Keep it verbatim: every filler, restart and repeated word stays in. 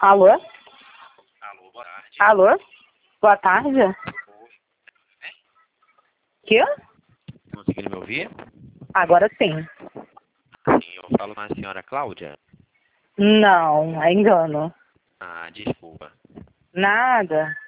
Alô? Alô, boa tarde. Alô? Boa tarde. Oi. Quê? Conseguiram me ouvir? Agora sim. Sim, eu falo com a senhora Cláudia. Não, é engano. Ah, desculpa. Nada.